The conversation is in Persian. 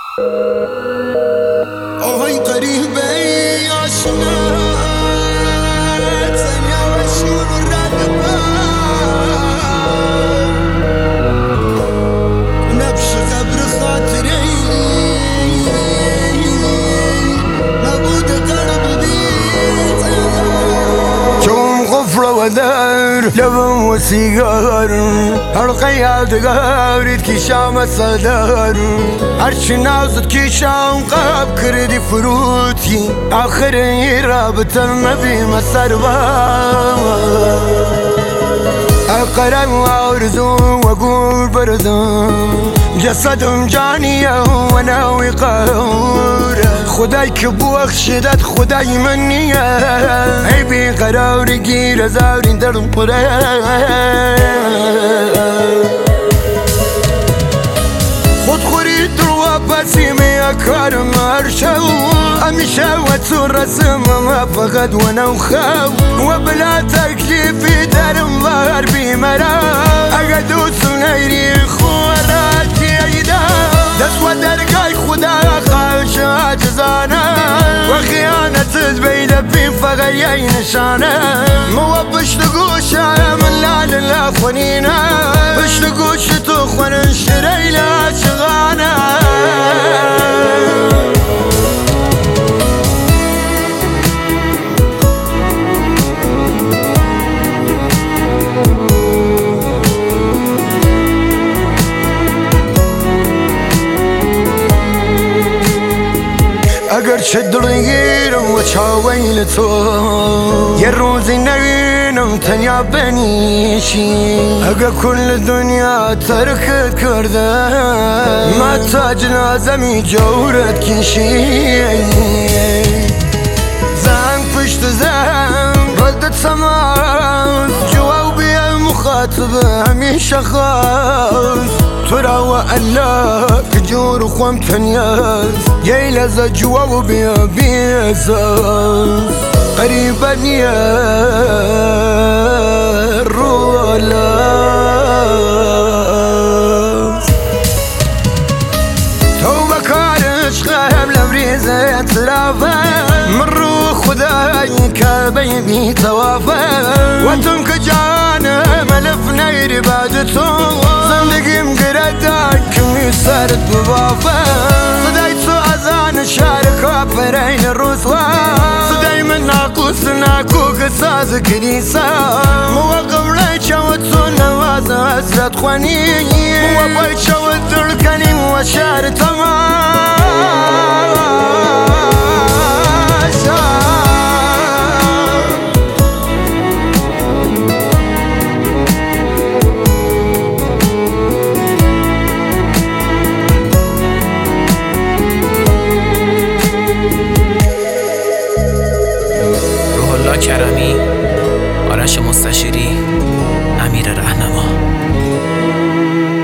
آهای قریبه آشنا ثانیه و شور رد نبش قبر خاطره نبود قلب بيت جوم غفرة ودار لبن وسيجار هالقياد قارد كيشام الصدار عرش نازد كيشام قاب كردي فروتي آخر رابط النبي مسربا أقرأ وأرزو وأقول بردم جسدم جانية وناوي قهورة خداي كبوخ شدت خداي منية عيبي قراري قيل زاوري درم خود خورید رو بسیمه اکارم ارشو همیشه و تو رسم ما فقط و نوخو و بلا تکلیفی درم بار بیمرا اگه دوستون ایری خوراتی ایدا دست و درگای خدا خواهش عجزانه و خیانت بین بین فقط یه نشانه مو پشت گوشه من لال لفنینه پشت گوش تو خورن شریلا چغانه اگر چه دلگیرم و چاویل تو یه روزی نبینم تنیا بنیشی اگر کل دنیا ترکت کرده ما تا جنازمی جورت کشی زن پشت زن ردت سماز جواب بیا مخاطب همیشه خاص ترى وألا كجور خوام تنياز يايلز جواب بيا بيزاز قريبا يا الرولاز توبة كارش غاب لبريزة تلافا مرو خداي كابي بي توافا وتنك جانا ملف نير بادتو زندگیم گردن کمی سرد ببافه صدای تو ازان شارکا پرین روزوا صدای من ناقوس ناکو قصاز کنیسا موقع رای چاوت تو نواز حسرت خوانی موقع چاوت درکنی و شار تماشا کرمی، آرش مستشیری، امیر رهنما.